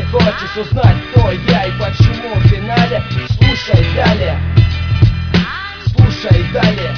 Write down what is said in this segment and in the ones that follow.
хочешь узнать, кто я и почему в финале, слушай далее. Слушай далее.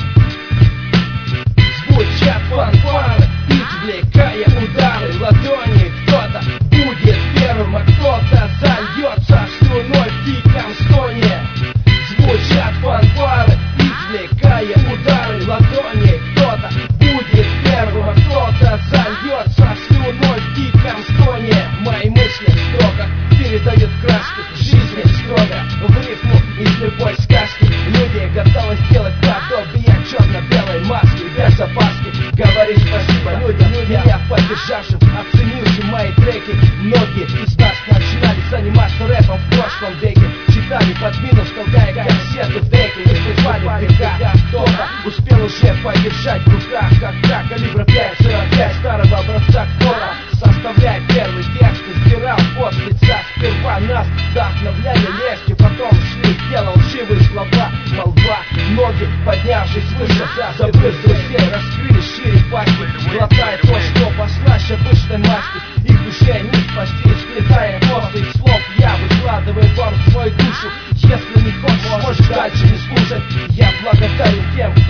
Звучат фанфары, извлекая удары ладони. Кто-то будет первым, а кто-то зальется слюной в диком стоне. Звучат фанфары, извлекая удары ладони. Кто-то будет первым, а кто-то зальется слюной в диком стоне. Мои мысли в строках передают краски жизни строго в рифму из любой сказки. Люди готовы сделать подобие черно-белой маски без опаски. Говори спасибо людям, меня поддержавшим, оценившим мои треки. Многие из нас начинали заниматься рэпом в прошлом веке. Читали под минус, толкая кассеты в деке. Испытывали в века, кто-то успел уже подержать в руках как калибра 5,45 старого образца Ктора. Составляя первый текст, избирал пот с лица. Сперва нас вдохновляли легкие, потом шли в дело лживые слова. Молва, ноги, поднявшись выше, забыв друзей, раскрыли шире пасти, глотая то, что послаще обычной масти. Их уже не спасти, сплетая после их слов. Я выкладываю вам свою душу. Если не хочешь, можешь дальше не слушать. Я благодарен тем, кто